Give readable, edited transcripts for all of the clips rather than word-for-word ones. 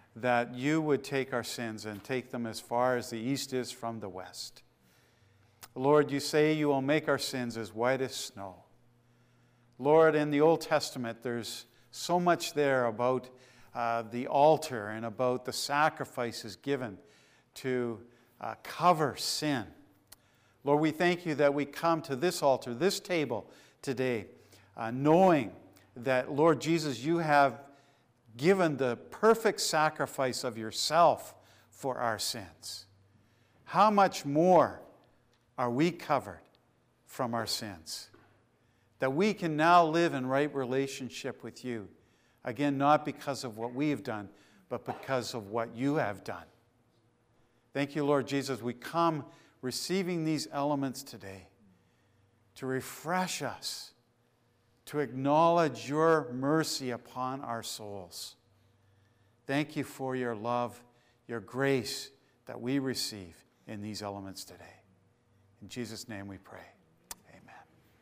that you would take our sins and take them as far as the east is from the west. Lord, you say you will make our sins as white as snow. Lord, in the Old Testament, there's so much there about the altar and about the sacrifices given to cover sin. Lord, we thank you that we come to this altar, this table today, knowing that, Lord Jesus, you have given the perfect sacrifice of yourself for our sins. How much more are we covered from our sins? That we can now live in right relationship with you. Again, not because of what we have done, but because of what you have done. Thank you, Lord Jesus. We come receiving these elements today to refresh us, to acknowledge your mercy upon our souls. Thank you for your love, your grace that we receive in these elements today. In Jesus' name we pray. Amen.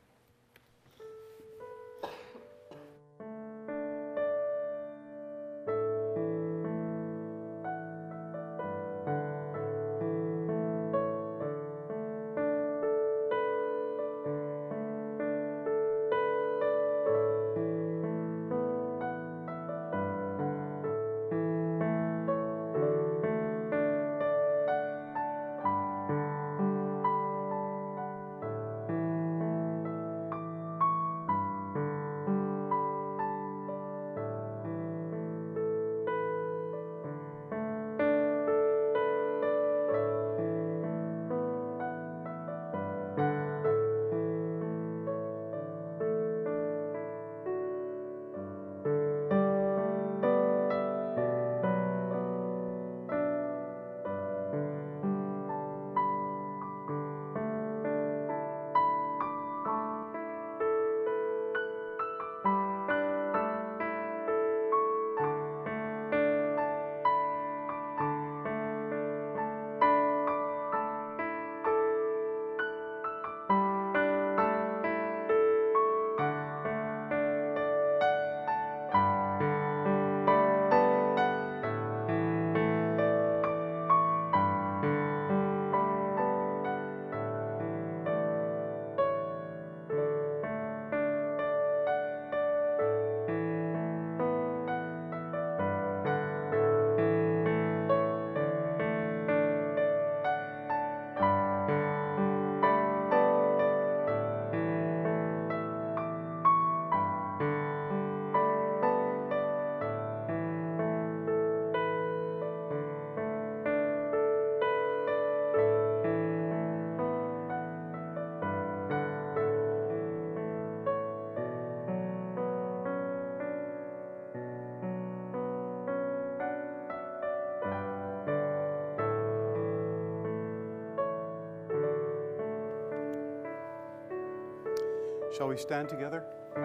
Shall we stand together?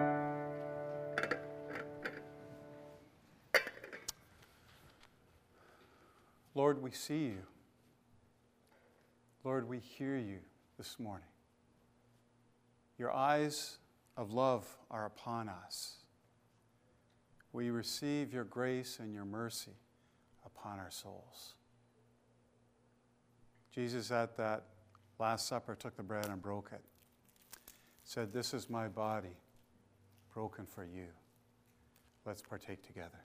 Lord, we see you. Lord, we hear you this morning. Your eyes of love are upon us. We receive your grace and your mercy upon our souls. Jesus, at that Last Supper, took the bread and broke it. Said, "This is my body broken for you." Let's partake together.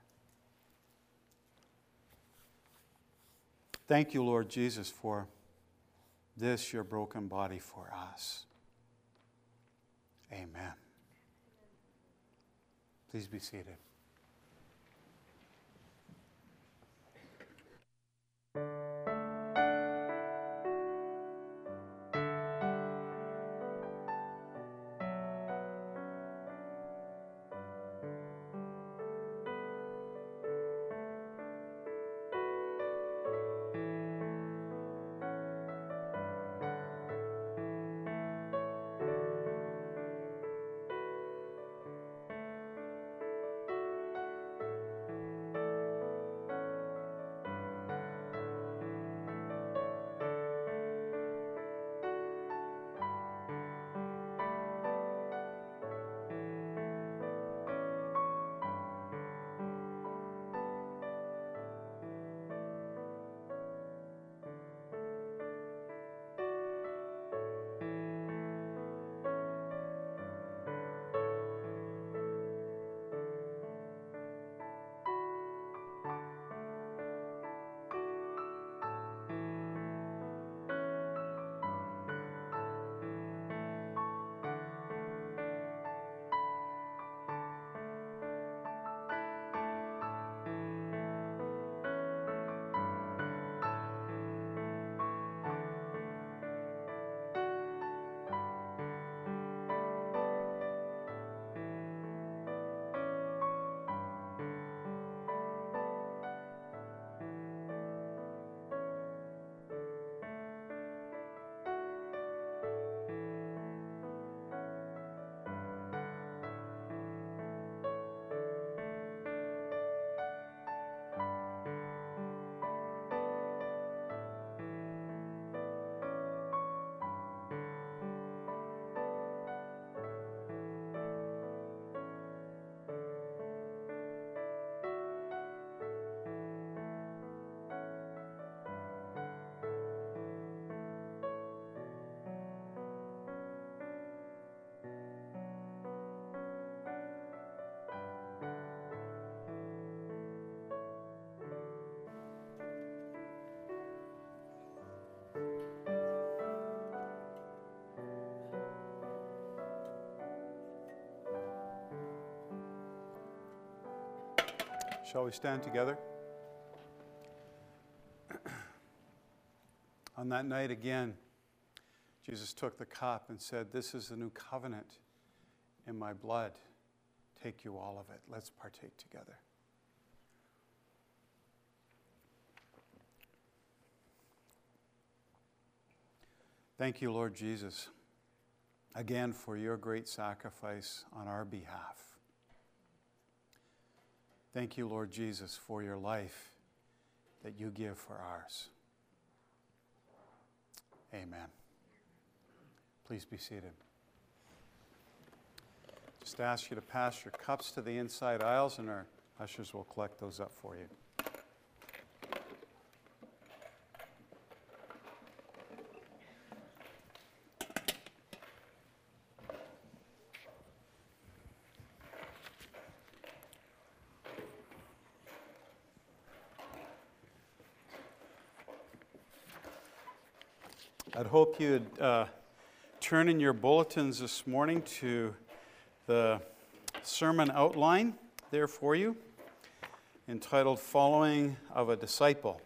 Thank you, Lord Jesus, for this, your broken body for us. Amen. Please be seated. Shall we stand together? On that night again, Jesus took the cup and said, "This is the new covenant in my blood. Take you all of it." Let's partake together. Thank you, Lord Jesus, again for your great sacrifice on our behalf. Thank you, Lord Jesus, for your life that you give for ours. Amen. Please be seated. Just ask you to pass your cups to the inside aisles, and our ushers will collect those up for you. I'd hope you'd turn in your bulletins this morning to the sermon outline there for you, entitled Following of a Disciple.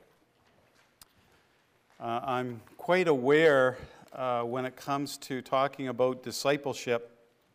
I'm quite aware when it comes to talking about discipleship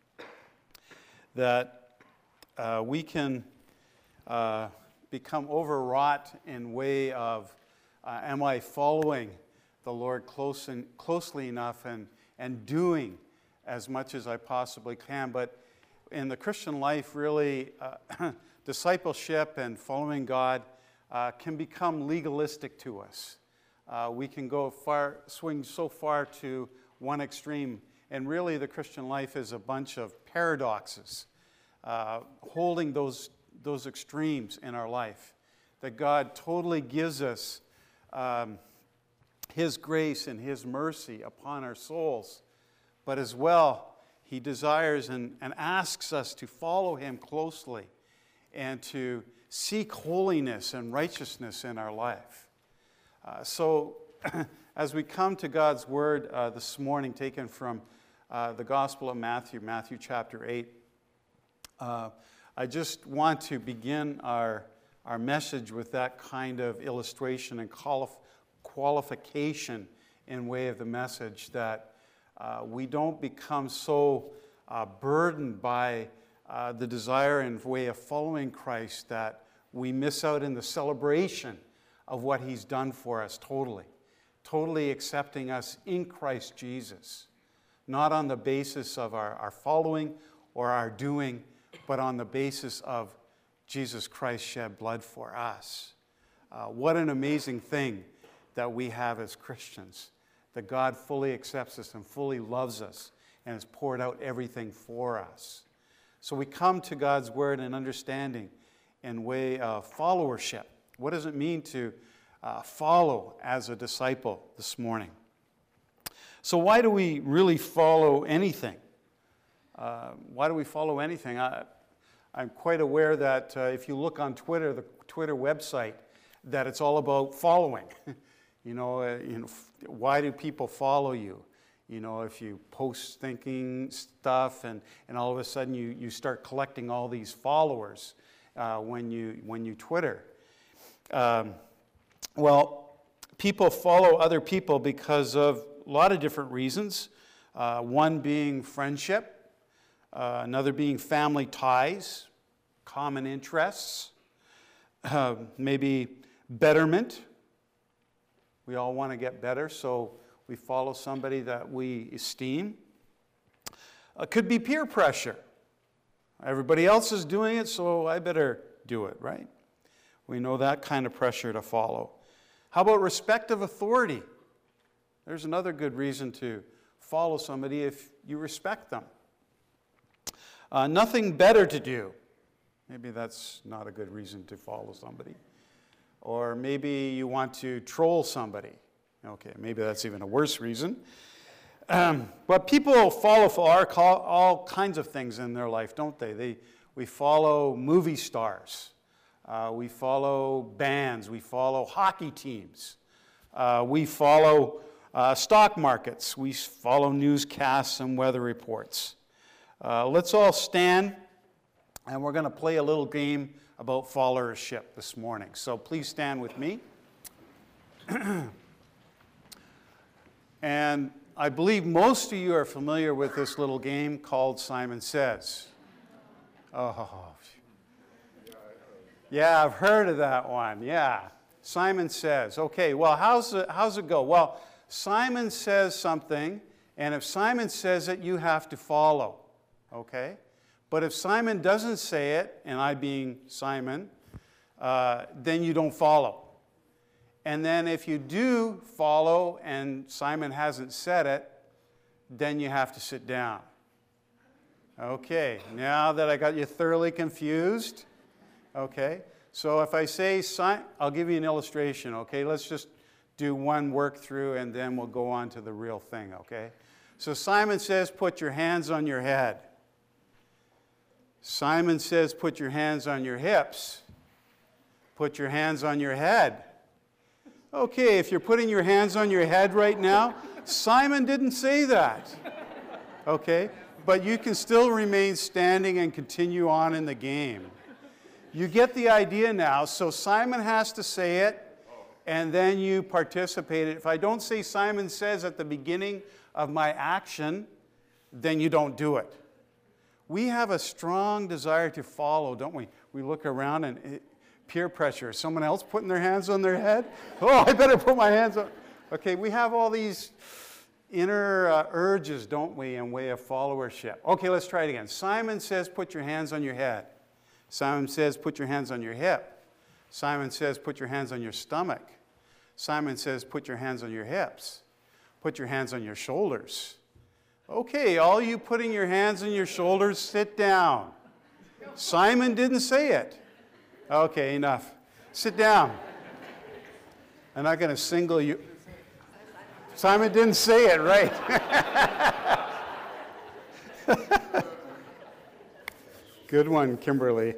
that we can become overwrought in way of, am I following the Lord closely enough and doing as much as I possibly can. But in the Christian life, really, discipleship and following God can become legalistic to us. We can swing so far to one extreme, and really the Christian life is a bunch of paradoxes, holding those extremes in our life, that God totally gives us His grace and His mercy upon our souls, but as well, He desires and asks us to follow Him closely and to seek holiness and righteousness in our life. So, as we come to God's Word this morning, taken from the Gospel of Matthew, Matthew chapter 8, I just want to begin our message with that kind of illustration and qualification in way of the message, that we don't become so burdened by the desire and way of following Christ that we miss out in the celebration of what He's done for us totally accepting us in Christ Jesus, not on the basis of our following or our doing, but on the basis of Jesus Christ shed blood for us. What an amazing thing that we have as Christians, that God fully accepts us and fully loves us and has poured out everything for us. So we come to God's Word and understanding in way of followership. What does it mean to follow as a disciple this morning? So why do we really follow anything? Why do we follow anything? I'm quite aware that if you look on Twitter, the Twitter website that it's all about following. Why do people follow you? If you post thinking stuff and all of a sudden you start collecting all these followers when you Twitter. People follow other people because of a lot of different reasons. One being friendship, another being family ties, common interests, maybe betterment. We all want to get better, so we follow somebody that we esteem. It could be peer pressure. Everybody else is doing it, so I better do it, right? We know that kind of pressure to follow. How about respect of authority? There's another good reason to follow somebody if you respect them. Nothing better to do. Maybe that's not a good reason to follow somebody. Or maybe you want to troll somebody. Okay, maybe that's even a worse reason. But people follow for all kinds of things in their life, don't they? We follow movie stars. We follow bands. We follow hockey teams. We follow stock markets. We follow newscasts and weather reports. Let's all stand, and we're going to play a little game about followership this morning. So please stand with me. And I believe most of you are familiar with this little game called Simon Says. Oh, yeah, I've heard of that one. Yeah, Simon Says. Okay, well, how's it go? Well, Simon says something, and if Simon says it, you have to follow. Okay? But if Simon doesn't say it, and I being Simon, then you don't follow. And then if you do follow and Simon hasn't said it, then you have to sit down. Okay, now that I got you thoroughly confused, okay, so if I say, I'll give you an illustration, okay? Let's just do one work through and then we'll go on to the real thing, okay? So Simon says, put your hands on your head. Simon says, put your hands on your hips. Put your hands on your head. Okay, if you're putting your hands on your head right now, Simon didn't say that. Okay? But you can still remain standing and continue on in the game. You get the idea now. So Simon has to say it, and then you participate. If I don't say Simon says at the beginning of my action, then you don't do it. We have a strong desire to follow, don't we? We look around and peer pressure. Is someone else putting their hands on their head? Oh, I better put my hands on. Okay, we have all these inner urges, don't we, in way of followership. Okay, let's try it again. Simon says, put your hands on your head. Simon says, put your hands on your hip. Simon says, put your hands on your stomach. Simon says, put your hands on your hips. Put your hands on your shoulders. Okay, all you putting your hands on your shoulders, sit down. Simon didn't say it. Okay, enough. Sit down. I'm not going to single you. Simon didn't say it, right? Good one, Kimberly.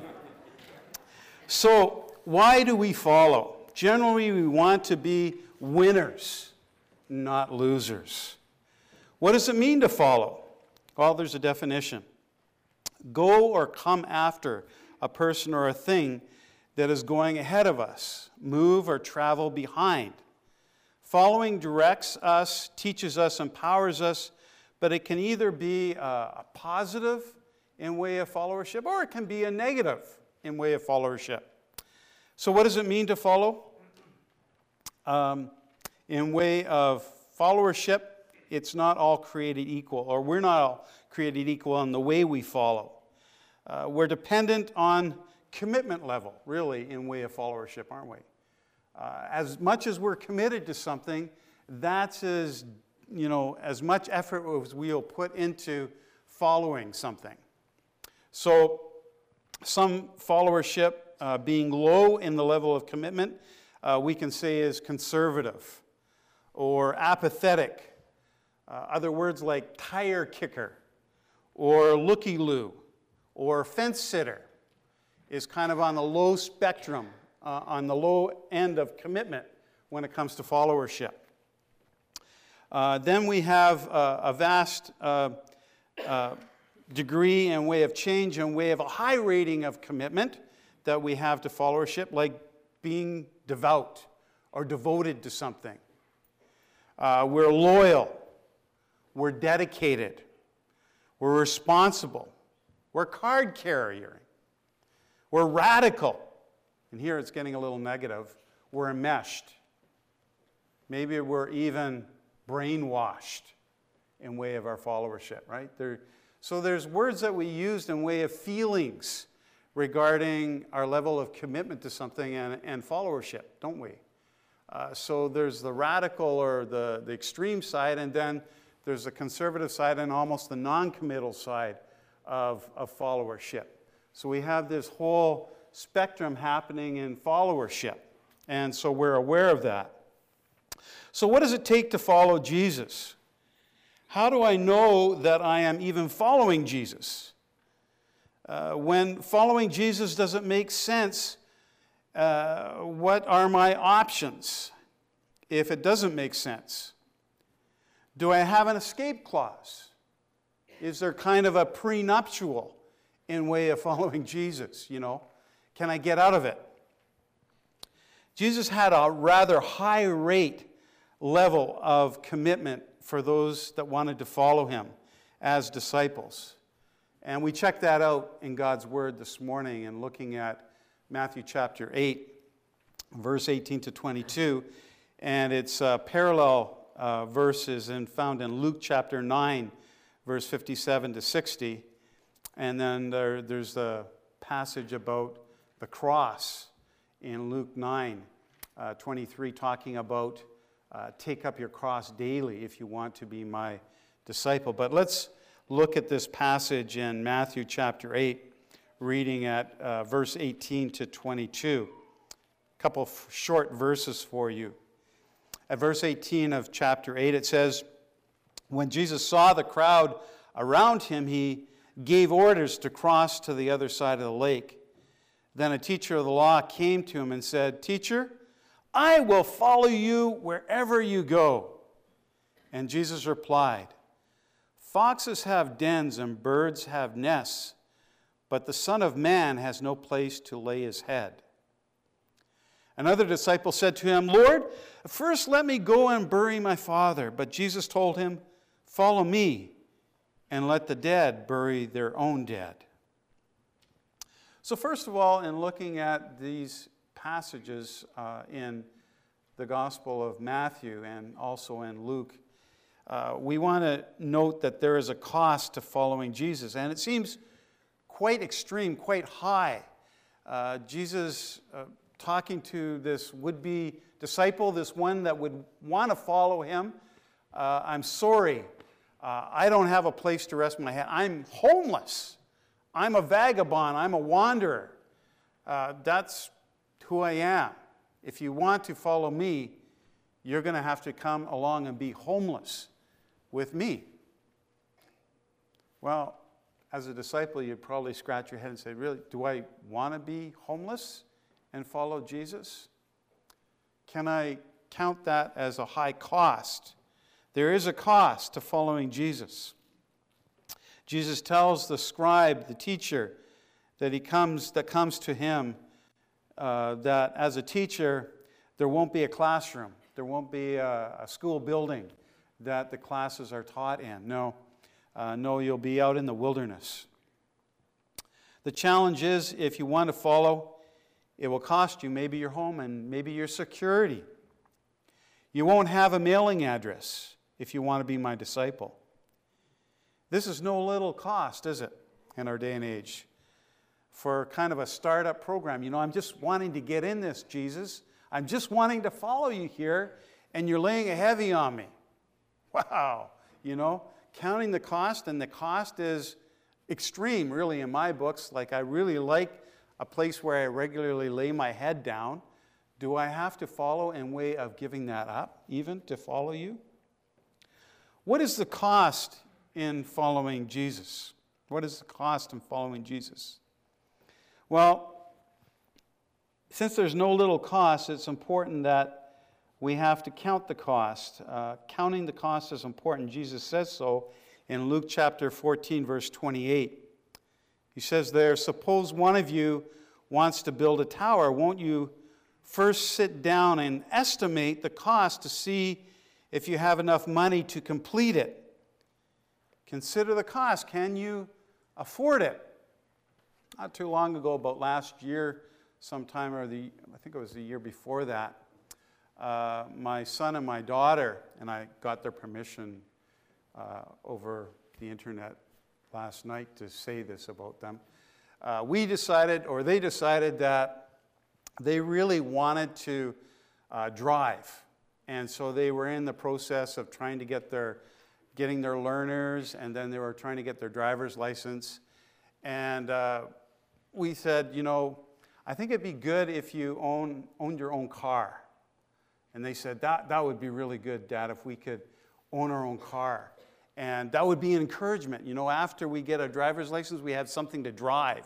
So, why do we follow? Generally, we want to be winners, not losers. What does it mean to follow? Well, there's a definition. Go or come after a person or a thing that is going ahead of us. Move or travel behind. Following directs us, teaches us, empowers us, but it can either be a positive in way of followership or it can be a negative in way of followership. So what does it mean to follow? In way of followership, it's not all created equal, or we're not all created equal in the way we follow. We're dependent on commitment level, really, in way of followership, aren't we? As much as we're committed to something, that's as much effort as we'll put into following something. So, some followership being low in the level of commitment, we can say is conservative or apathetic. Other words like tire kicker or looky-loo or fence sitter. is kind of on the low spectrum, on the low end of commitment when it comes to followership. Then we have a vast degree and way of change, and we have a high rating of commitment that we have to followership, like being devout or devoted to something. We're loyal. We're dedicated. We're responsible. We're card carrying. We're radical. And here it's getting a little negative. We're enmeshed. Maybe we're even brainwashed in way of our followership, right? So there's words that we used in way of feelings regarding our level of commitment to something and followership, don't we? So there's the radical or the extreme side, and then there's the conservative side and almost the non-committal side of followership. So we have this whole spectrum happening in followership, and so we're aware of that. So what does it take to follow Jesus? How do I know that I am even following Jesus? When following Jesus doesn't make sense, what are my options if it doesn't make sense? Do I have an escape clause? Is there kind of a prenuptial in way of following Jesus, you know? Can I get out of it? Jesus had a rather high rate level of commitment for those that wanted to follow him as disciples. And we checked that out in God's Word this morning and looking at Matthew chapter 8, verse 18 to 22. And it's parallel verses and found in Luke chapter 9, verse 57 to 60. And then there's the passage about the cross in Luke 9, 23, talking about take up your cross daily if you want to be my disciple. But let's look at this passage in Matthew chapter 8, reading at verse 18 to 22. A couple of short verses for you. At verse 18 of chapter 8, it says, "When Jesus saw the crowd around him, he gave orders to cross to the other side of the lake. Then a teacher of the law came to him and said, 'Teacher, I will follow you wherever you go.' And Jesus replied, 'Foxes have dens and birds have nests, but the Son of Man has no place to lay his head.' Another disciple said to him, 'Lord, first let me go and bury my father.' But Jesus told him, 'Follow me, and let the dead bury their own dead.'" So first of all, in looking at these passages in the Gospel of Matthew and also in Luke, we want to note that there is a cost to following Jesus, and it seems quite extreme, quite high. Jesus talking to this would-be disciple, this one that would want to follow him. "I'm sorry, I don't have a place to rest my head. I'm homeless. I'm a vagabond. I'm a wanderer. That's who I am. If you want to follow me, you're going to have to come along and be homeless with me." Well, as a disciple, you'd probably scratch your head and say, "Really, do I want to be homeless and follow Jesus? Can I count that as a high cost?" There is a cost to following Jesus. Jesus tells the scribe, the teacher, that comes to him, that as a teacher, there won't be a classroom. There won't be a school building that the classes are taught in. No, you'll be out in the wilderness. The challenge is, if you want to follow, it will cost you maybe your home and maybe your security. You won't have a mailing address if you want to be my disciple. This is no little cost, is it, in our day and age? For kind of a startup program. I'm just wanting to get in this, Jesus. I'm just wanting to follow you here, and you're laying a heavy on me. Wow. Counting the cost, and the cost is extreme, really, in my books. Like, I really like a place where I regularly lay my head down. Do I have to follow in way of giving that up, even to follow you? What is the cost in following Jesus? What is the cost in following Jesus? Well, Since there's no little cost, it's important that we have to count the cost. Counting the cost is important. Jesus says so in Luke chapter 14, verse 28. He says there, suppose one of you wants to build a tower. Won't you first sit down and estimate the cost to see if you have enough money to complete it? Consider the cost. Can you afford it? Not too long ago, about last year, sometime, I think it was the year before that, my son and my daughter, and I got their permission over the internet last night to say this about them. They decided that they really wanted to drive. And so they were in the process of trying to getting their learners, and then they were trying to get their driver's license. And we said, I think it'd be good if you owned your own car. And they said, that would be really good, Dad, if we could own our own car. And that would be an encouragement. After we get a driver's license, we have something to drive.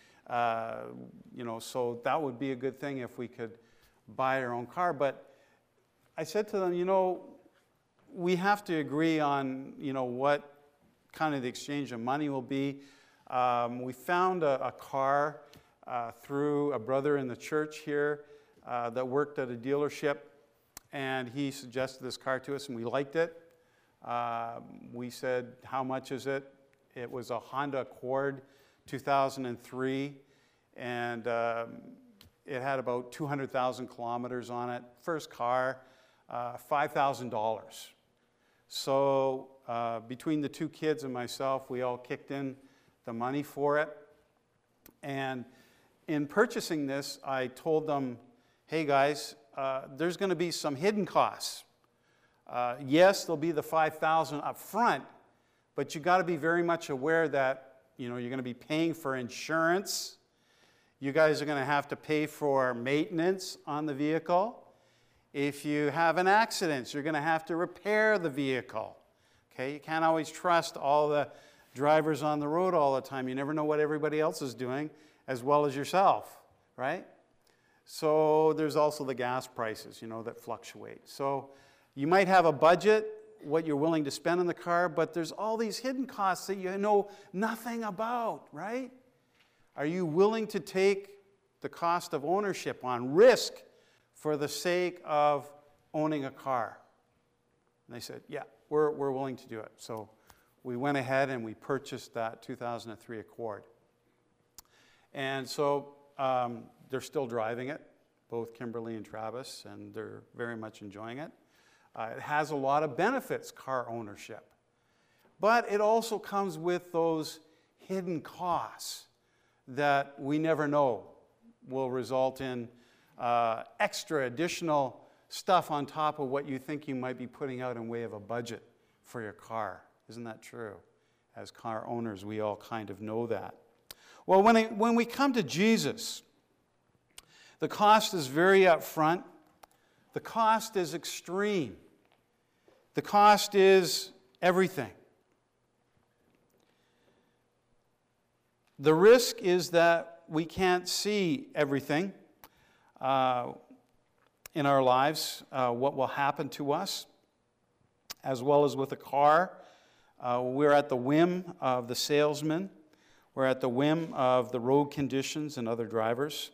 So that would be a good thing if we could buy our own car. But I said to them, we have to agree on, what kind of the exchange of money will be. We found a car through a brother in the church here that worked at a dealership, and he suggested this car to us, and we liked it. We said, how much is it? It was a Honda Accord 2003, and it had about 200,000 kilometers on it. First car, $5,000. So between the two kids and myself, we all kicked in the money for it. And in purchasing this, I told them, hey guys, there's going to be some hidden costs. Yes, there'll be the $5,000 up front, but you got to be very much aware that you're going to be paying for insurance. You guys are going to have to pay for maintenance on the vehicle. If you have an accident, you're going to have to repair the vehicle. Okay, you can't always trust all the drivers on the road all the time. You never know what everybody else is doing as well as yourself, right? So there's also the gas prices, that fluctuate. So you might have a budget, what you're willing to spend on the car, but there's all these hidden costs that you know nothing about, right? Are you willing to take the cost of ownership on risk for the sake of owning a car? And they said, yeah, we're willing to do it. So we went ahead and we purchased that 2003 Accord. And so they're still driving it, both Kimberly and Travis, and they're very much enjoying it. It has a lot of benefits, car ownership. But it also comes with those hidden costs that we never know will result in extra additional stuff on top of what you think you might be putting out in way of a budget for your car. Isn't that true? As car owners, we all kind of know that. Well, when we come to Jesus, the cost is very upfront. The cost is extreme. The cost is everything. The risk is that we can't see everything in our lives, what will happen to us, as well as with a car. We're at the whim of the salesman. We're at the whim of the road conditions and other drivers.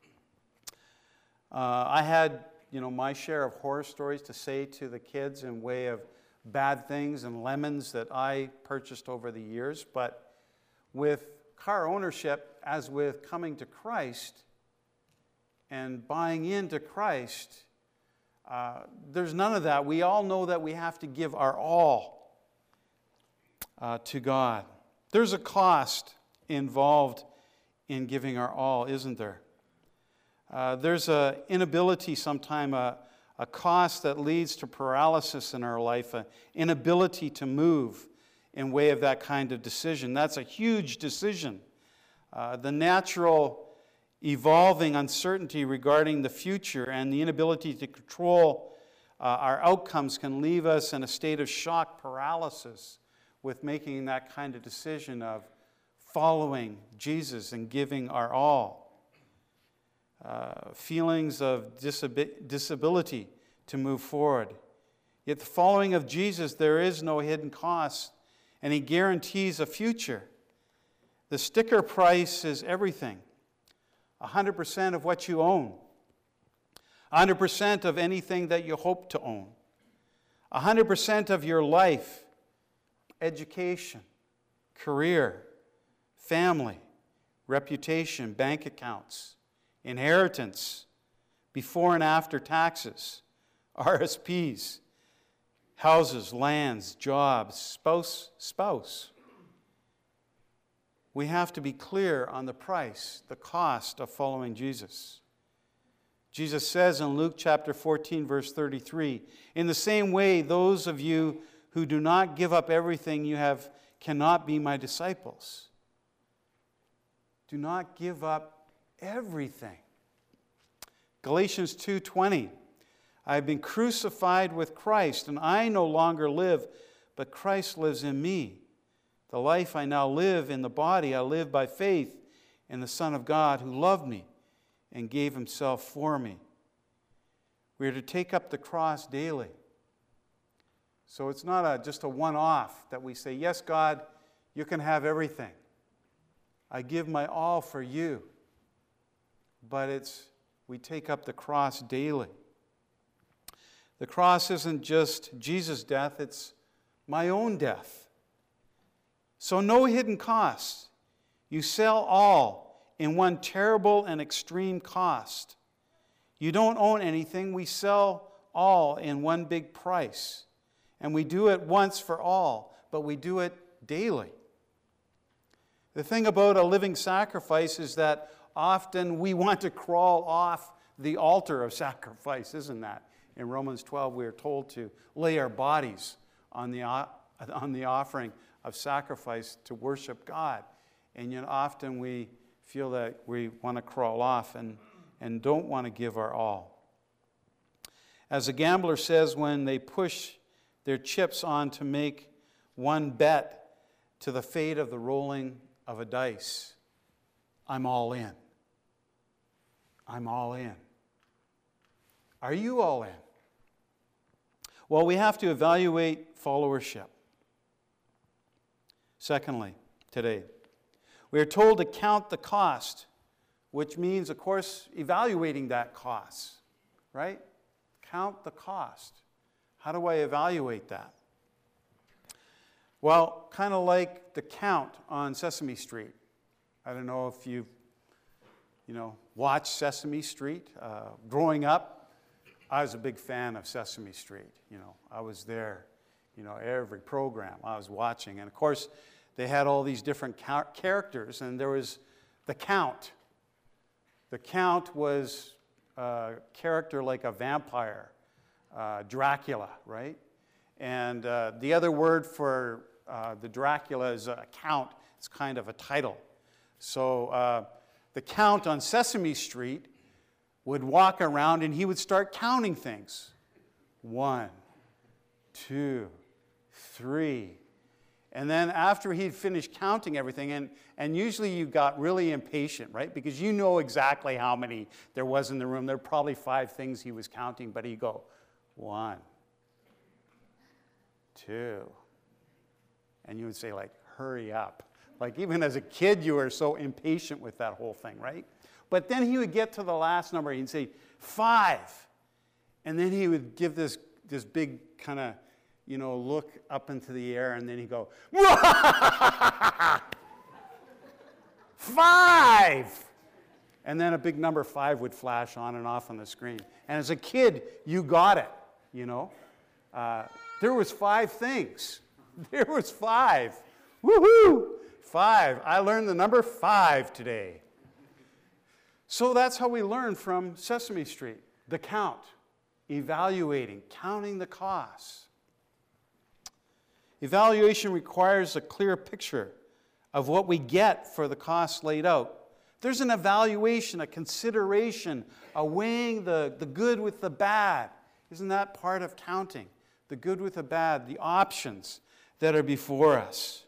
I had, my share of horror stories to say to the kids in way of bad things and lemons that I purchased over the years. But with car ownership, as with coming to Christ and buying into Christ, there's none of that. We all know that we have to give our all to God. There's a cost involved in giving our all, isn't there? There's an inability sometime, a cost that leads to paralysis in our life, an inability to move in way of that kind of decision. That's a huge decision. The natural evolving uncertainty regarding the future and the inability to control our outcomes can leave us in a state of shock paralysis with making that kind of decision of following Jesus and giving our all. feelings of disability to move forward. Yet the following of Jesus, there is no hidden cost, and he guarantees a future. The sticker price is everything. 100% of what you own. 100% of anything that you hope to own. 100% of your life, education, career, family, reputation, bank accounts, inheritance, before and after taxes, RSPs, houses, lands, jobs, spouse. We have to be clear on the price, the cost of following Jesus. Jesus says in Luke chapter 14, verse 33, in the same way, those of you who do not give up everything you have cannot be my disciples. Do not give up everything. Galatians 2:20, I have been crucified with Christ, and I no longer live, but Christ lives in me. The life I now live in the body, I live by faith in the Son of God who loved me and gave himself for me. We are to take up the cross daily. So it's not just a one-off that we say, yes, God, you can have everything. I give my all for you. But we take up the cross daily. The cross isn't just Jesus' death, it's my own death. So no hidden costs. You sell all in one terrible and extreme cost. You don't own anything. We sell all in one big price. And we do it once for all, but we do it daily. The thing about a living sacrifice is that often we want to crawl off the altar of sacrifice, isn't that? In Romans 12, we are told to lay our bodies on the offering of sacrifice to worship God. And yet often we feel that we want to crawl off and don't want to give our all. As a gambler says when they push their chips on to make one bet to the fate of the rolling of a dice, I'm all in. I'm all in. Are you all in? Well, we have to evaluate followership. Secondly, today, we are told to count the cost, which means, of course, evaluating that cost, right? Count the cost. How do I evaluate that? Well, kind of like the count on Sesame Street. I don't know if you've, watched Sesame Street. Growing up, I was a big fan of Sesame Street. I was there, every program I was watching. And of course, they had all these different characters, and there was the Count. The Count was a character like a vampire, Dracula, right? And the other word for the Dracula is a count. It's kind of a title. So the Count on Sesame Street would walk around and he would start counting things. 1, 2, 3. And then after he'd finished counting everything, and usually you got really impatient, right? Because you know exactly how many there was in the room. There were probably 5 things he was counting, but he'd go, 1, 2. And you would say, hurry up. Even as a kid, you were so impatient with that whole thing, right? But then he would get to the last number, and he'd say, 5. And then he would give this big kind of, look up into the air, and then he'd go, 5! And then a big number 5 would flash on and off on the screen. And as a kid, you got it, There was 5 things. There was 5. Woohoo! 5. I learned the number 5 today. So that's how we learn from Sesame Street. The count. Evaluating. Counting the costs. Evaluation requires a clear picture of what we get for the costs laid out. There's an evaluation, a consideration, a weighing the good with the bad. Isn't that part of counting? The good with the bad, the options that are before us.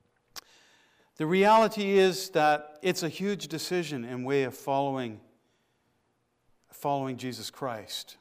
The reality is that it's a huge decision and way of following following Jesus Christ.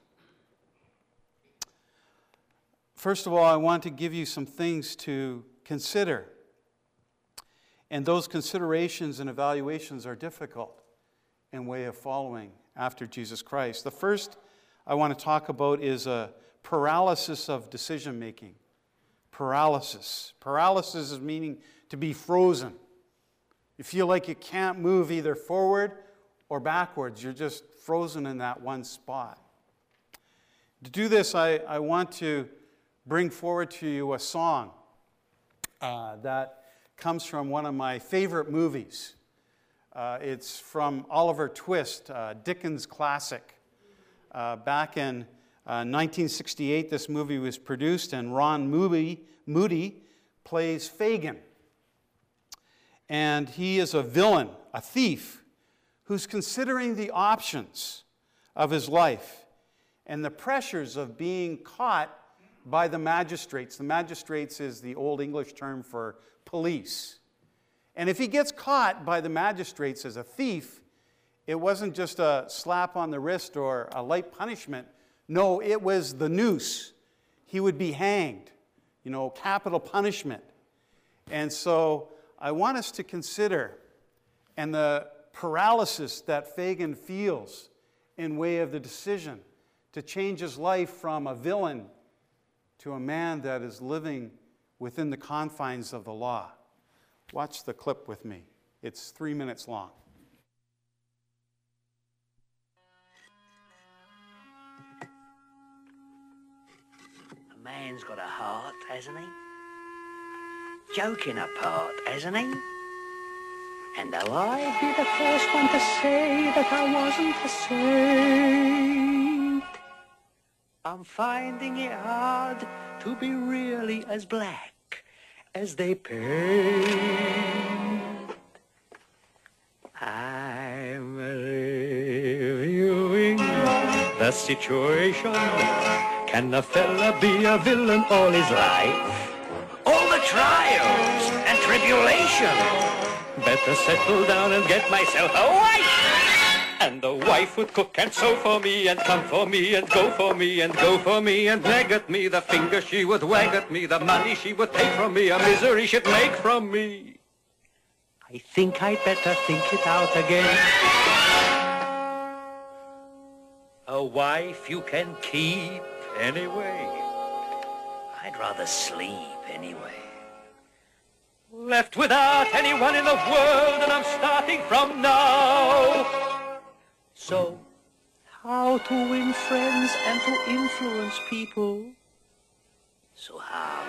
First of all, I want to give you some things to consider. And those considerations and evaluations are difficult in way of following after Jesus Christ. The first I want to talk about is a paralysis of decision-making. Paralysis. Paralysis is meaning to be frozen. You feel like you can't move either forward or backwards. You're just frozen in that one spot. To do this, I want to bring forward to you a song that comes from one of my favorite movies. It's from Oliver Twist, Dickens' classic. Back in 1968, this movie was produced, and Ron Moody plays Fagin. And he is a villain, a thief, who's considering the options of his life and the pressures of being caught by the magistrates. The magistrates is the Old English term for police. And if he gets caught by the magistrates as a thief, it wasn't just a slap on the wrist or a light punishment. No, it was the noose. He would be hanged, capital punishment. And so I want us to consider, and the paralysis that Fagin feels in way of the decision to change his life from a villain to a man that is living within the confines of the law. Watch the clip with me. It's 3 minutes long. A man's got a heart, hasn't he? Joking apart, hasn't he? And though I'd be the first one to say that I wasn't a saint, I'm finding it hard to be really as black as they paint. I'm reviewing the situation. Can a fella be a villain all his life? All the trials and tribulation. Better settle down and get myself a wife. And the wife would cook and sew for me and come for me and go for me and go for me and nag at me. The finger she would wag at me, the money she would take from me, a misery she'd make from me. I think I'd better think it out again. A wife you can keep anyway. I'd rather sleep anyway. Left without anyone in the world, and I'm starting from now. So, how to win friends and to influence people? So how?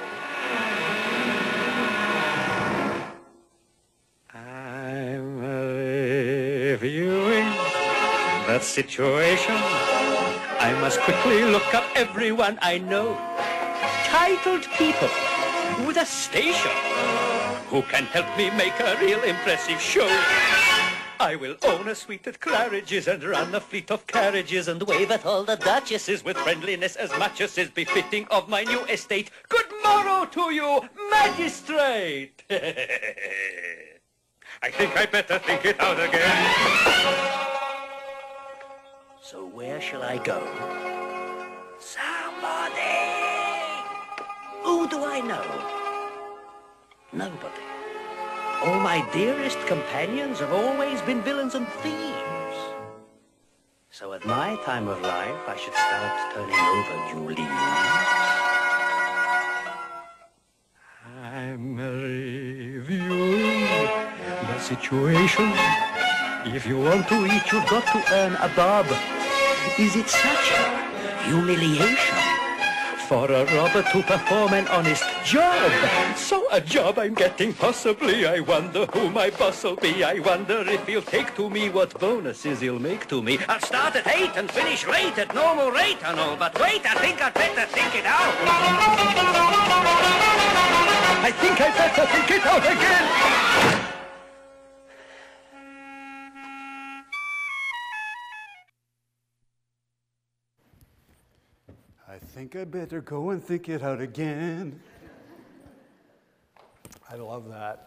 I'm reviewing the situation. I must quickly look up everyone I know. Titled people with a station who can help me make a real impressive show. I will own a suite at Claridge's and run a fleet of carriages and wave at all the duchesses with friendliness as much as is befitting of my new estate. Good morrow to you, magistrate! I think I'd better think it out again. So where shall I go? Somebody! Who do I know? Nobody. All my dearest companions have always been villains and thieves. So at my time of life, I should start turning over new leaves. I'm reviewing the situation. If you want to eat, you've got to earn a bob. Is it such humiliation for a robber to perform an honest job? So a job I'm getting possibly. I wonder who my boss'll be. I wonder if he'll take to me what bonuses he'll make to me. I'll start at 8 and finish late at normal rate and all. But wait, I think I'd better think it out. I think I'd better think it out again. I think I better go and think it out again. I love that.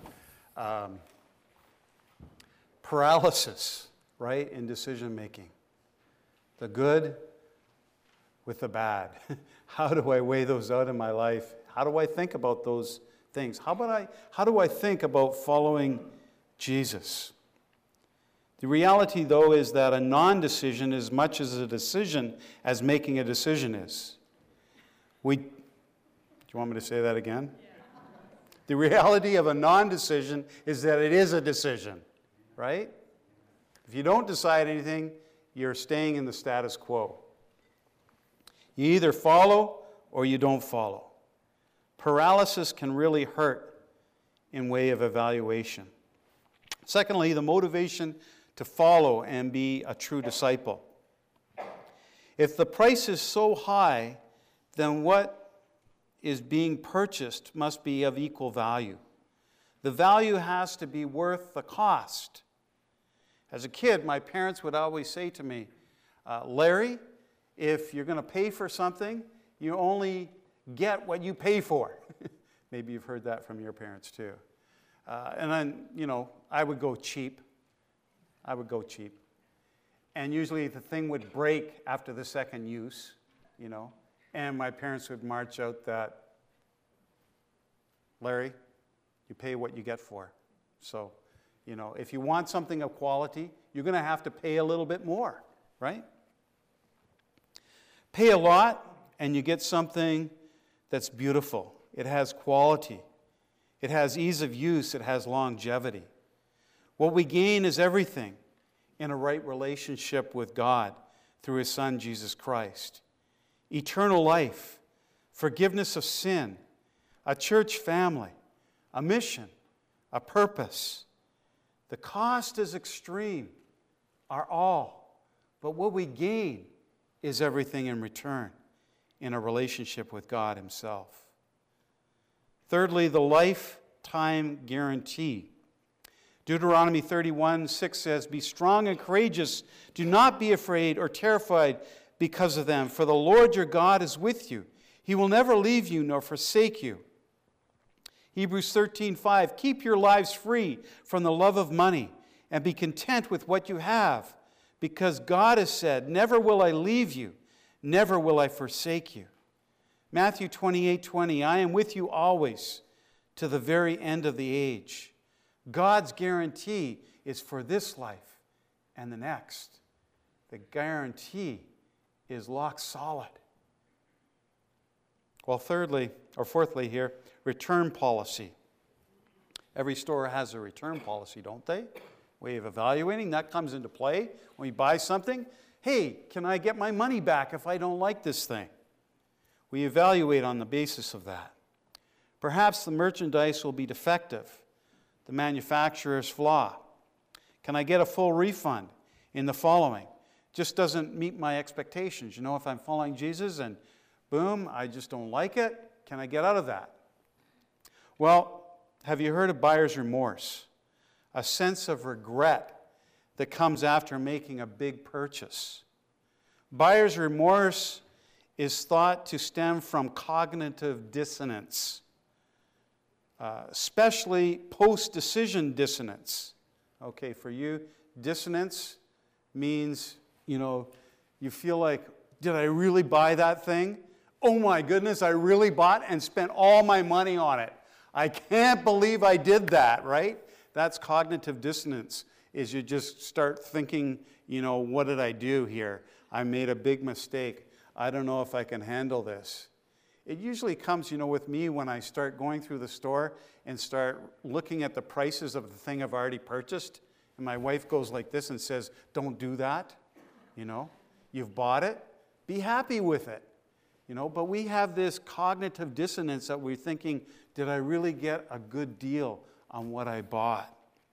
Paralysis, right, in decision making. the good with the bad. How do I weigh those out in my life? How do I think about those things? How do I think about following Jesus? The reality, though, is that a non-decision is as much as a decision as making a decision is. Do you want me to say that again? Yeah. The reality of a non-decision is that it is a decision, right? If you don't decide anything, you're staying in the status quo. You either follow or you don't follow. Paralysis can really hurt in way of evaluation. Secondly, the motivation to follow and be a true disciple. If the price is so high, then what is being purchased must be of equal value. The value has to be worth the cost. As a kid, my parents would always say to me, Larry, if you're going to pay for something, you only get what you pay for. Maybe you've heard that from your parents too. And then, I would go cheap. And usually the thing would break after the second use, and my parents would march out that, Larry, you pay what you get for. So, if you want something of quality, you're going to have to pay a little bit more, right? Pay a lot and you get something that's beautiful. It has quality. It has ease of use. It has longevity. What we gain is everything in a right relationship with God through His Son, Jesus Christ. Eternal life, forgiveness of sin, a church family, a mission, a purpose. The cost is extreme, our all. But what we gain is everything in return in a relationship with God Himself. Thirdly, the lifetime guarantee. Deuteronomy 31:6 says, "Be strong and courageous. Do not be afraid or terrified because of them, for the Lord your God is with you. He will never leave you nor forsake you." Hebrews 13:5, "Keep your lives free from the love of money and be content with what you have, because God has said, 'Never will I leave you, never will I forsake you.'" Matthew 28:20, "I am with you always to the very end of the age." God's guarantee is for this life and the next. The guarantee is lock solid. Well, fourthly here, return policy. Every store has a return policy, don't they? Way of evaluating, that comes into play when you buy something. Hey, can I get my money back if I don't like this thing? We evaluate on the basis of that. Perhaps the merchandise will be defective, the manufacturer's flaw. Can I get a full refund in the following? Just doesn't meet my expectations. If I'm following Jesus and boom, I just don't like it, can I get out of that? Well, have you heard of buyer's remorse? A sense of regret that comes after making a big purchase. Buyer's remorse is thought to stem from cognitive dissonance, especially post-decision dissonance. Okay, for you, dissonance means, you feel like, did I really buy that thing? Oh my goodness, I really bought and spent all my money on it. I can't believe I did that, right? That's cognitive dissonance, is you just start thinking, what did I do here? I made a big mistake. I don't know if I can handle this. It usually comes, with me when I start going through the store and start looking at the prices of the thing I've already purchased. And my wife goes like this and says, don't do that. You've bought it. Be happy with it. But we have this cognitive dissonance that we're thinking, did I really get a good deal on what I bought?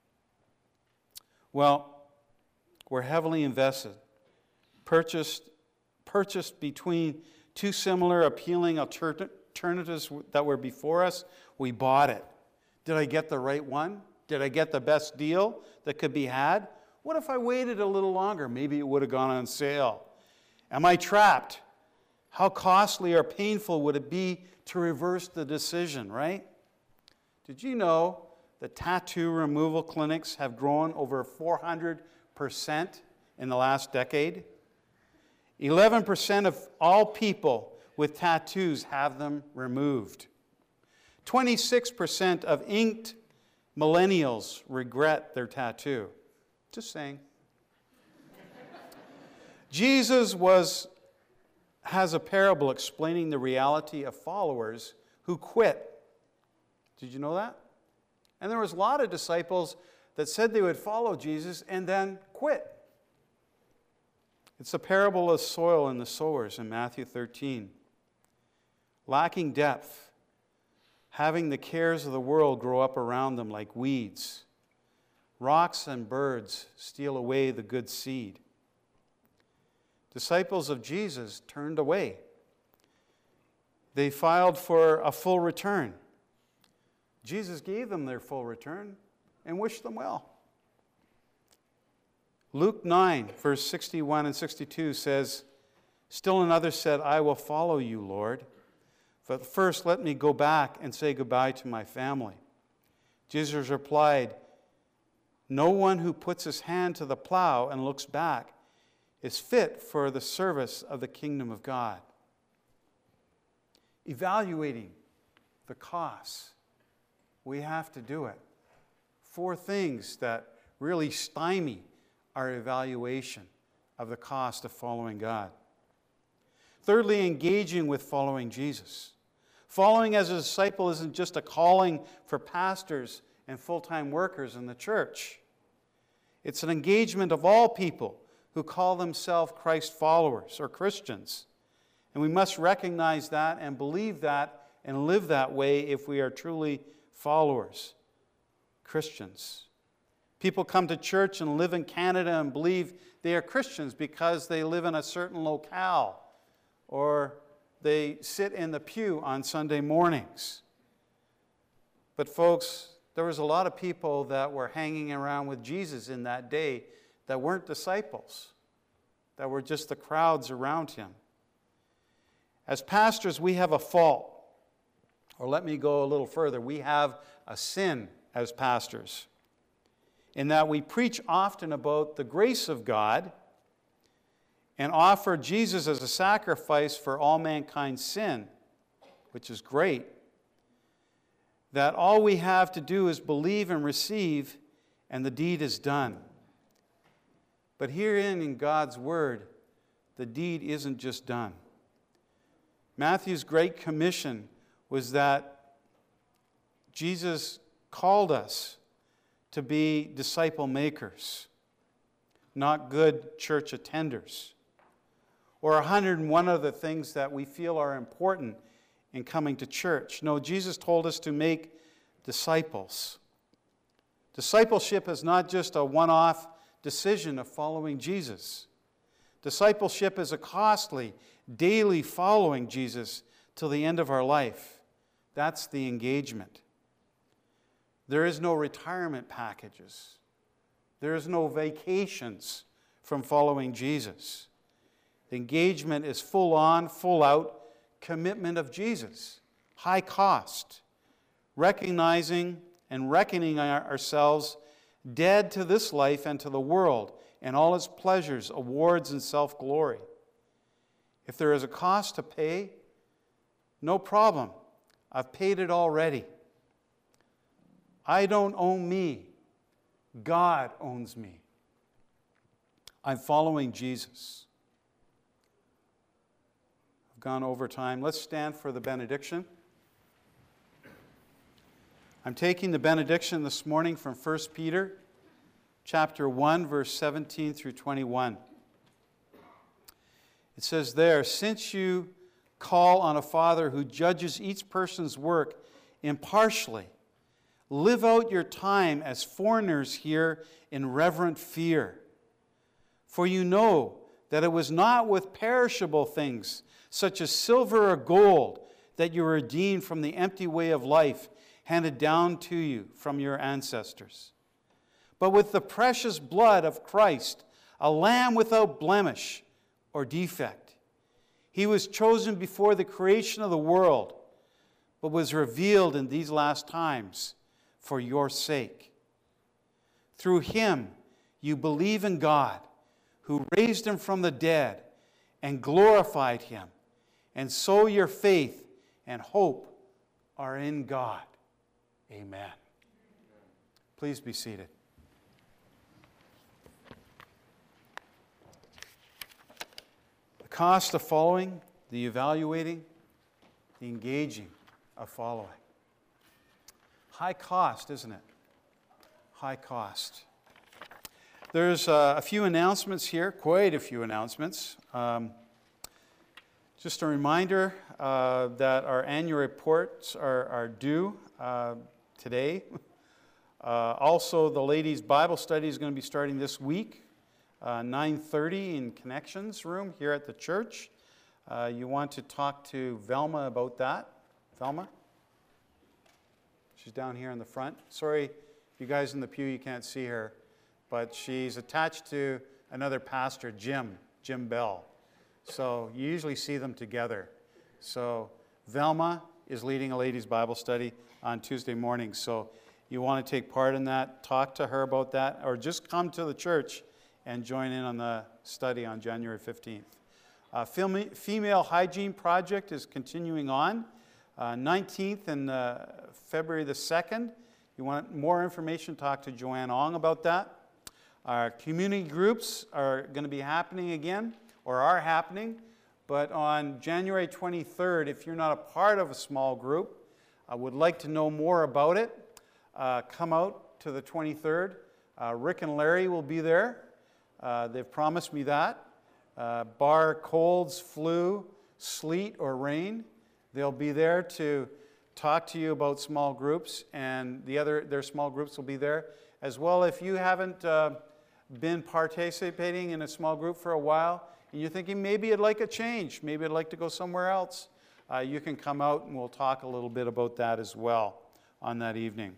Well, we're heavily invested. Purchased between two similar appealing alternatives that were before us. We bought it. Did I get the right one? Did I get the best deal that could be had? What if I waited a little longer? Maybe it would have gone on sale. Am I trapped? How costly or painful would it be to reverse the decision, right? Did you know that tattoo removal clinics have grown over 400% in the last decade? 11% of all people with tattoos have them removed. 26% of inked millennials regret their tattoo. Just saying. Jesus has a parable explaining the reality of followers who quit. Did you know that? And there was a lot of disciples that said they would follow Jesus and then quit. It's a parable of soil and the sowers in Matthew 13. Lacking depth, having the cares of the world grow up around them like weeds. Rocks and birds steal away the good seed. Disciples of Jesus turned away. They filed for a full return. Jesus gave them their full return and wished them well. Luke 9, verse 61 and 62 says, "Still another said, 'I will follow you, Lord. But first let me go back and say goodbye to my family.' Jesus replied, 'No one who puts his hand to the plow and looks back is fit for the service of the kingdom of God.'" Evaluating the costs. We have to do it. 4 things that really stymie our evaluation of the cost of following God. Thirdly, engaging with following Jesus. Following as a disciple isn't just a calling for pastors and full-time workers in the church. It's an engagement of all people who call themselves Christ followers or Christians. And we must recognize that and believe that and live that way if we are truly followers, Christians. People come to church and live in Canada and believe they are Christians because they live in a certain locale or they sit in the pew on Sunday mornings. But folks, there was a lot of people that were hanging around with Jesus in that day that weren't disciples, that were just the crowds around him. As pastors, we have a fault. Or let me go a little further. We have a sin as pastors in that we preach often about the grace of God and offer Jesus as a sacrifice for all mankind's sin, which is great. That all we have to do is believe and receive, and the deed is done. But herein in God's Word, the deed isn't just done. Matthew's great commission was that Jesus called us to be disciple makers, not good church attenders, or 101 other things that we feel are important in coming to church. No, Jesus told us to make disciples. Discipleship is not just a one-off decision of following Jesus. Discipleship is a costly, daily following Jesus till the end of our life. That's the engagement. There is no retirement packages. There is no vacations from following Jesus. The engagement is full on, full out commitment of Jesus. High cost. Recognizing and reckoning ourselves dead to this life and to the world and all its pleasures, awards, and self-glory. If there is a cost to pay, no problem. I've paid it already. I don't own me. God owns me. I'm following Jesus. I've gone over time. Let's stand for the benediction. I'm taking the benediction this morning from 1 Peter chapter 1, verse 17 through 21. It says there, "Since you call on a Father who judges each person's work impartially, live out your time as foreigners here in reverent fear. For you know that it was not with perishable things, such as silver or gold, that you were redeemed from the empty way of life handed down to you from your ancestors, but with the precious blood of Christ, a lamb without blemish or defect. He was chosen before the creation of the world, but was revealed in these last times for your sake. Through him you believe in God, who raised him from the dead and glorified him. And so your faith and hope are in God. Amen. Please be seated. The cost of following, the evaluating, the engaging of following. High cost, isn't it? High cost. There's a few announcements here, quite a few announcements. Just a reminder that our annual reports are due today. Also, the ladies' Bible study is going to be starting this week, 9:30 in Connections Room here at the church. You want to talk to Velma about that. Velma? She's down here in the front. Sorry, you guys in the pew, you can't see her. But she's attached to another pastor, Jim Bell. So you usually see them together. So Velma is leading a ladies' Bible study on Tuesday morning. So you want to take part in that, talk to her about that, or just come to the church and join in on the study on January 15th. Female Hygiene Project is continuing on. 19th and February the 2nd. You want more information, talk to Joanne Ong about that. Our community groups are going to be happening again, or are happening, but on January 23rd, if you're not a part of a small group, I would like to know more about it. Come out to the 23rd. Rick and Larry will be there. They've promised me that. Bar colds, flu, sleet, or rain, they'll be there to talk to you about small groups, and their small groups will be there as well. If you haven't been participating in a small group for a while, and you're thinking, maybe I'd like a change, maybe I'd like to go somewhere else, you can come out and we'll talk a little bit about that as well on that evening.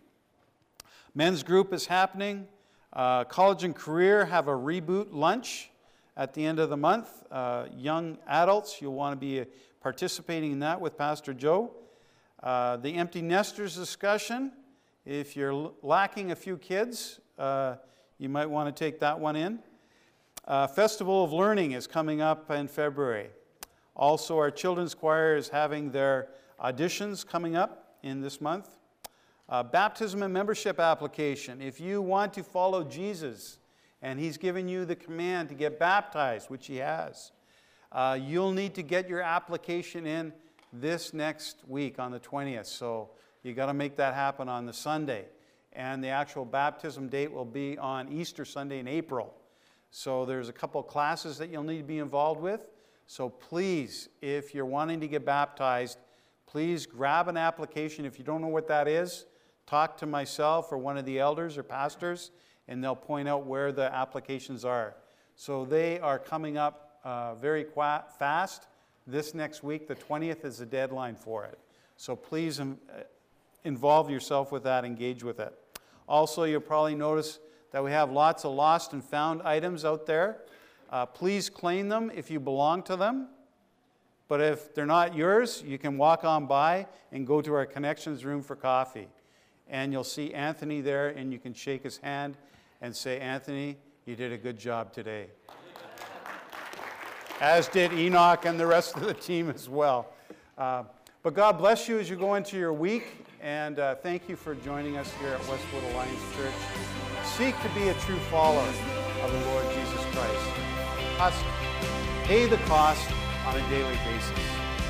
Men's group is happening. College and career have a reboot lunch at the end of the month. Young adults, you'll want to be participating in that with Pastor Joe. The empty nesters discussion, if you're lacking a few kids, you might want to take that one in. Festival of Learning is coming up in February. Also, our children's choir is having their auditions coming up in this month. Baptism and membership application. If you want to follow Jesus and he's given you the command to get baptized, which he has, you'll need to get your application in this next week on the 20th. So you got to make that happen on the Sunday. And the actual baptism date will be on Easter Sunday in April. So there's a couple classes that you'll need to be involved with. So please, if you're wanting to get baptized, please grab an application. If you don't know what that is, talk to myself or one of the elders or pastors, and they'll point out where the applications are. So they are coming up very fast. This next week, the 20th, is the deadline for it. So please involve yourself with that, engage with it. Also, you'll probably notice that we have lots of lost and found items out there. Please claim them if you belong to them. But if they're not yours, you can walk on by and go to our Connections Room for coffee. And you'll see Anthony there, and you can shake his hand and say, Anthony, you did a good job today. As did Enoch and the rest of the team as well. But God bless you as you go into your week, and thank you for joining us here at Westwood Alliance Church. Seek to be a true follower of the Lord Jesus Christ. Pay the cost on a daily basis.